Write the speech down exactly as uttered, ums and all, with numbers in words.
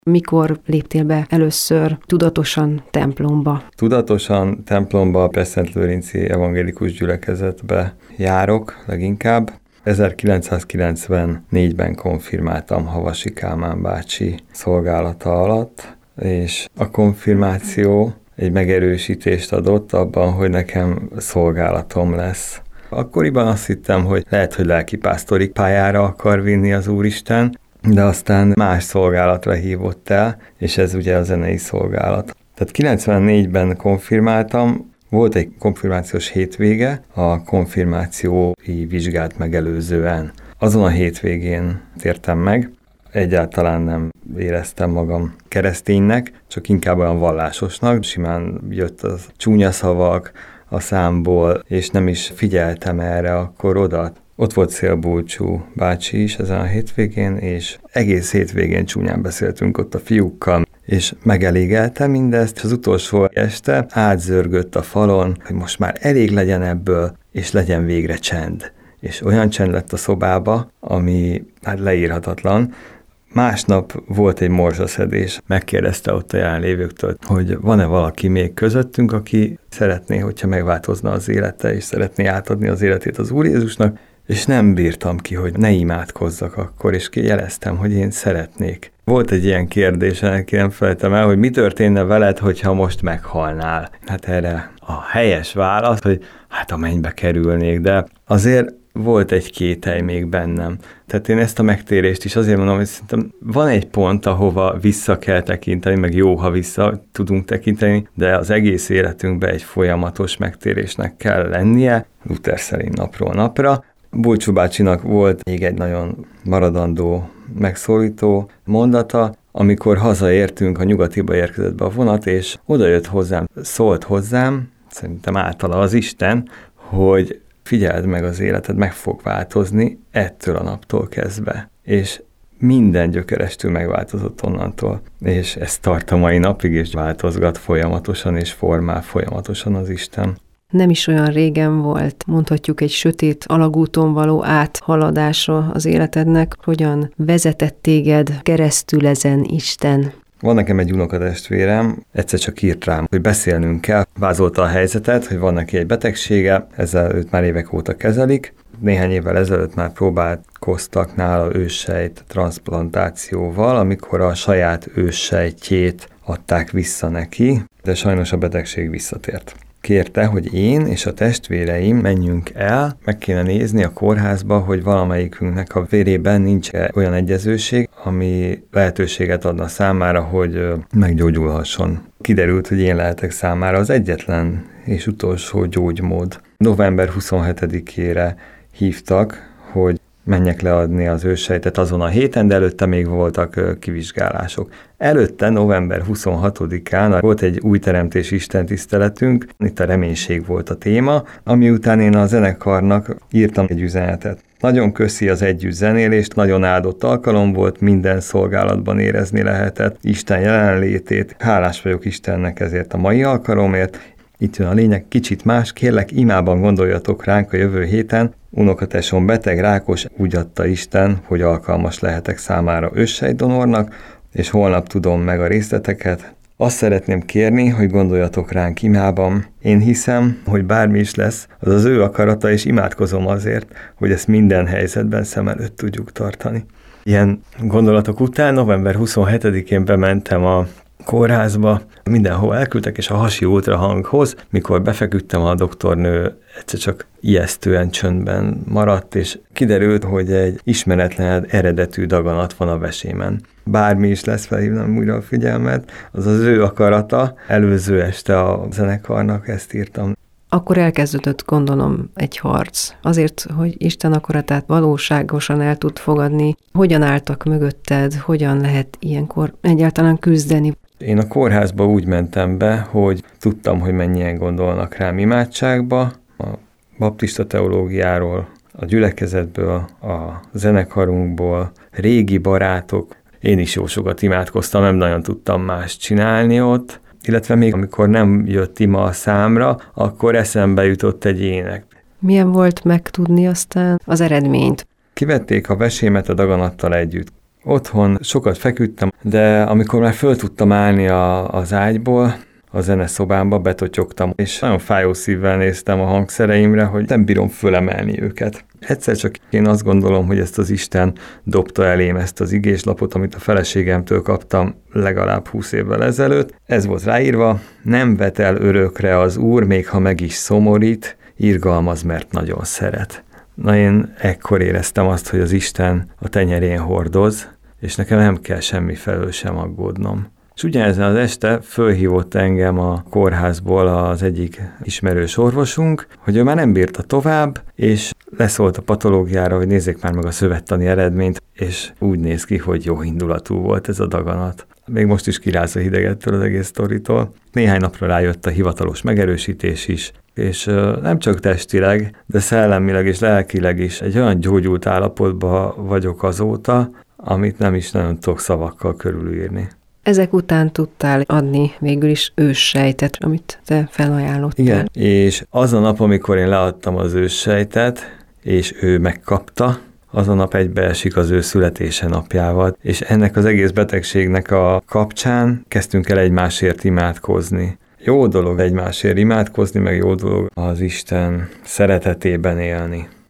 Mikor léptél be először tudatosan templomba? Tudatosan templomba, a Pestszentlőrinci Evangélikus Gyülekezetbe járok leginkább. ezerkilencszázkilencvennégyben konfirmáltam Havasi Kálmán bácsi szolgálata alatt, és a konfirmáció egy megerősítést adott abban, hogy nekem szolgálatom lesz. Akkoriban azt hittem, hogy lehet, hogy lelkipásztori pályára akar vinni az Úristen, de aztán más szolgálatra hívott el, és ez ugye a zenei szolgálat. Tehát kilencvennégyben konfirmáltam, volt egy konfirmációs hétvége, a konfirmációi vizsgát megelőzően. Azon a hétvégén tértem meg, egyáltalán nem éreztem magam kereszténynek, csak inkább olyan vallásosnak, simán jött a csúnya szavak a számból, és nem is figyeltem erre akkor oda. Ott volt Szélbulcsú bácsi is ezen a hétvégén, és egész hétvégén csúnyán beszéltünk ott a fiúkkal, és megelégelte mindezt, és az utolsó este átzörgött a falon, hogy most már elég legyen ebből, és legyen végre csend. És olyan csend lett a szobába, ami hát leírhatatlan. Másnap volt egy morzsaszedés, megkérdezte ott a jelenlévőktől, hogy van-e valaki még közöttünk, aki szeretné, hogyha megváltozna az élete, és szeretné átadni az életét az Úr Jézusnak, és nem bírtam ki, hogy ne imádkozzak akkor, és jeleztem, hogy én szeretnék. Volt egy ilyen kérdés, neki nem felejtem el, hogy mi történne veled, hogyha most meghalnál. Hát erre a helyes válasz, hogy hát a mennybe kerülnék, de azért volt egy kételj még bennem. Tehát én ezt a megtérést is azért mondom, hogy szerintem van egy pont, ahova vissza kell tekinteni, meg jó, ha vissza tudunk tekinteni, de az egész életünkben egy folyamatos megtérésnek kell lennie, Luther szerint napról napra. Bulcsú bácsinak volt még egy nagyon maradandó, megszólító mondata, amikor hazaértünk, a Nyugatiba érkezett be a vonat, és odajött hozzám, szólt hozzám, szerintem általa az Isten, hogy figyeld meg az életed, meg fog változni ettől a naptól kezdve. És minden gyökerestül megváltozott onnantól, és ez tart a mai napig, és változgat folyamatosan, és formál folyamatosan az Isten. Nem is olyan régen volt, mondhatjuk, egy sötét alagúton való áthaladása az életednek. Hogyan vezetett téged keresztül ezen Isten? Van nekem egy unokatestvérem, egyszer csak írt rám, hogy beszélnünk kell. Vázolta a helyzetet, hogy van neki egy betegsége, ezzel őt már évek óta kezelik. Néhány évvel ezelőtt már próbálkoztak nála őssejt transzplantációval, amikor a saját őssejtjét adták vissza neki, de sajnos a betegség visszatért. Kérte, hogy én és a testvéreim menjünk el, meg kéne nézni a kórházba, hogy valamelyikünknek a vérében nincs olyan egyezőség, ami lehetőséget adna számára, hogy meggyógyulhasson. Kiderült, hogy én lehetek számára az egyetlen és utolsó gyógymód. november huszonhetedikére hívtak, hogy menjek leadni az őssejtet azon a héten, de előtte még voltak kivizsgálások. Előtte, november huszonhatodikán volt egy új teremtés istentiszteletünk, itt a reménység volt a téma, ami után én a zenekarnak írtam egy üzenetet. Nagyon köszi az együtt zenélést, nagyon áldott alkalom volt, minden szolgálatban érezni lehetett Isten jelenlétét. Hálás vagyok Istennek ezért a mai alkalomért. Itt jön a lényeg, kicsit más, kérlek, imában gondoljatok ránk a jövő héten. Unokatesom beteg, rákos, úgy adta Isten, hogy alkalmas lehetek számára őssejtdonornak, és holnap tudom meg a részleteket. Azt szeretném kérni, hogy gondoljatok ránk imában. Én hiszem, hogy bármi is lesz, az az ő akarata, és imádkozom azért, hogy ezt minden helyzetben szem előtt tudjuk tartani. Ilyen gondolatok után november huszonhetedikén bementem a kórházba, mindenhol elküldtek, és a hasi ultrahanghoz, mikor befeküdtem, a doktornő egyszer csak ijesztően csöndben maradt, és kiderült, hogy egy ismeretlen eredetű daganat van a vesémen. Bármi is lesz, felhívnám újra a figyelmet, az az ő akarata. Előző este a zenekarnak ezt írtam. Akkor elkezdődött, gondolom, egy harc. Azért, hogy Isten akaratát valóságosan el tud fogadni. Hogyan álltak mögötted, hogyan lehet ilyenkor egyáltalán küzdeni? Én a kórházba úgy mentem be, hogy tudtam, hogy mennyien gondolnak rám imádságba, a baptista teológiáról, a gyülekezetből, a zenekarunkból, régi barátok. Én is jó sokat imádkoztam, nem nagyon tudtam más csinálni ott, illetve még amikor nem jött ima a számra, akkor eszembe jutott egy ének. Milyen volt megtudni aztán az eredményt? Kivették a vesémet a daganattal együtt. Otthon sokat feküdtem, de amikor már föl tudtam állni a, az ágyból, a zeneszobámba betotyogtam, és nagyon fájó szívvel néztem a hangszereimre, hogy nem bírom fölemelni őket. Egyszer csak én azt gondolom, hogy ezt az Isten dobta elém, ezt az igéslapot, amit a feleségemtől kaptam legalább húsz évvel ezelőtt. Ez volt ráírva: nem vet el örökre az Úr, még ha meg is szomorít, irgalmaz, mert nagyon szeret. Na, én ekkor éreztem azt, hogy az Isten a tenyerén hordoz, és nekem nem kell semmi felől sem aggódnom. És ugyanezen az este fölhívott engem a kórházból az egyik ismerős orvosunk, hogy ő már nem bírta tovább, és leszólt a patológiára, hogy nézzék már meg a szövettani eredményt, és úgy néz ki, hogy jó indulatú volt ez a daganat. Még most is kiráz a hidegettől az egész sztoritól. Néhány napra rájött a hivatalos megerősítés is, és nem csak testileg, de szellemileg és lelkileg is egy olyan gyógyult állapotban vagyok azóta, amit nem is nagyon tudok szavakkal körülírni. Ezek után tudtál adni végül is őssejtet, amit te felajánlottál. Igen, és az a nap, amikor én leadtam az őssejtet, és ő megkapta, az a nap egybeesik az ő születése napjával, és ennek az egész betegségnek a kapcsán kezdtünk el egymásért imádkozni. Jó dolog egymásért imádkozni, meg jó dolog az Isten szeretetében élni.